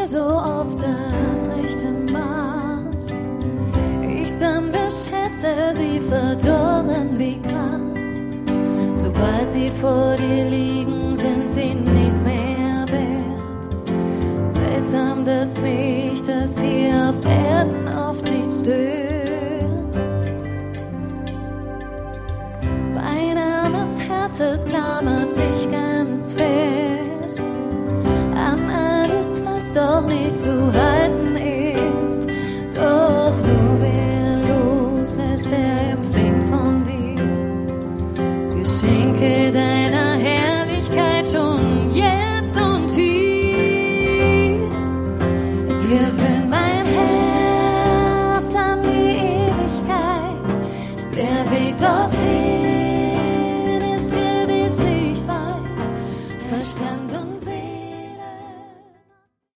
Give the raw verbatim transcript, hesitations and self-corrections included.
mir so oft das rechte Maß. Ich sammle Schätze, sie verdorren wie Gras. Sobald sie vor dir liegen, sind sie nichts mehr wert. Seltsam, dass mich das hier auf Erden oft nicht stört. Mein armes Herzes klammert sich ganz fest an alles, was doch nicht zu halten ist. Doch nur wer loslässt, der empfängt von dir Geschenke deiner Herrlichkeit schon jetzt und hier. Gewöhn mein Herz an die Ewigkeit, der Weg dorthin